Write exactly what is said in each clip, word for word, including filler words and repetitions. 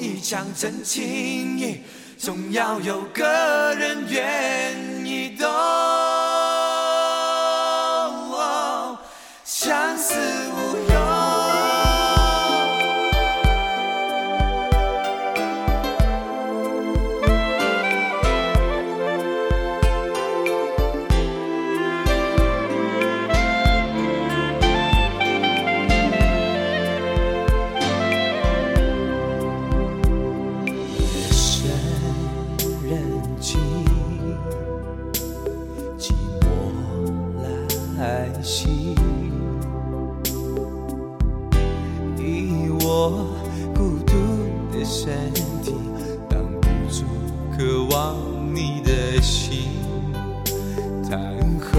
一腔真情，总要有个人愿意懂。相思无用。以我孤独的身体挡不住渴望你的心，谈何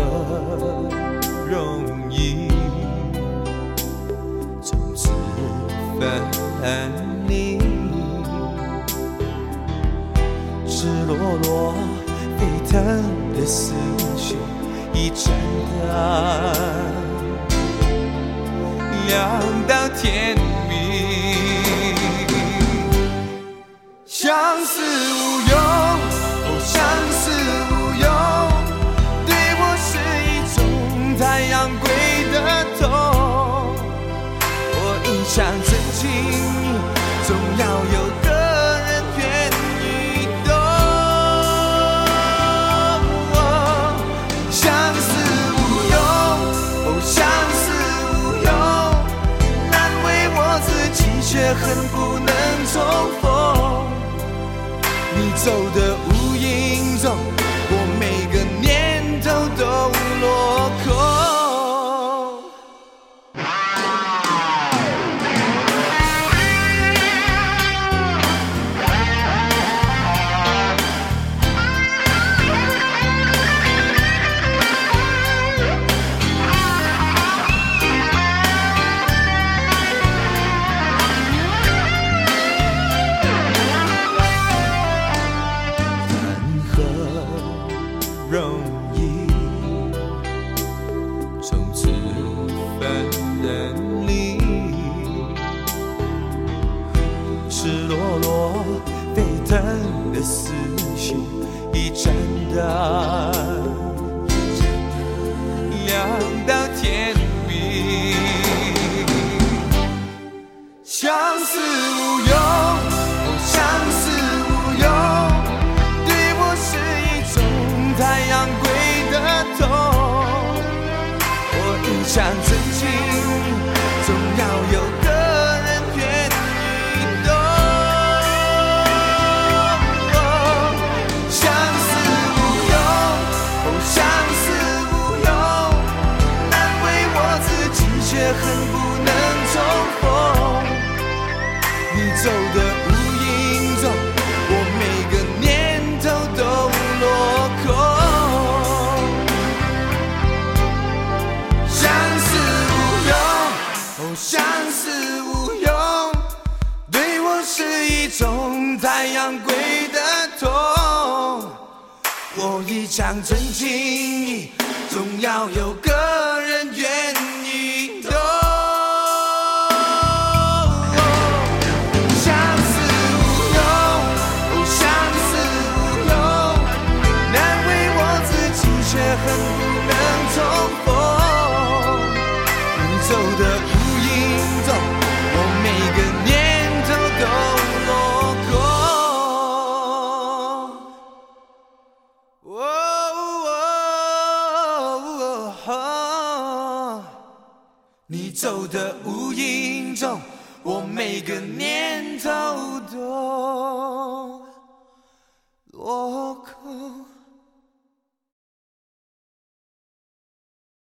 容易从此分离，赤裸裸沸腾的思绪一盏灯亮到天明。相思无用，哦，相思无用，对我是一种太阳归的痛。我一腔真情，总要有个人愿意懂。相思无用，哦，相思无用，难为我自己，却恨不能重逢。你走的无影踪，我每个念头都落空。容易从此分离，赤裸裸沸腾的思绪一盏灯亮到天明。相思无用，哦，相思无用，对我是一种太阳归的痛。我一腔真情，总要有个人愿意懂。相思无用，哦，相思无用，难为我自己，却恨不能重逢。你走的无影踪，我每个念头都落空。相思无用，对我是一种太阳归的痛。我一腔真情，总要有个人愿意懂。相思无用，哦，相思无用，难为我自己，却恨不能重逢。你走的我每个念头都落空。哦哦哦，你走的无影踪，我每个念头都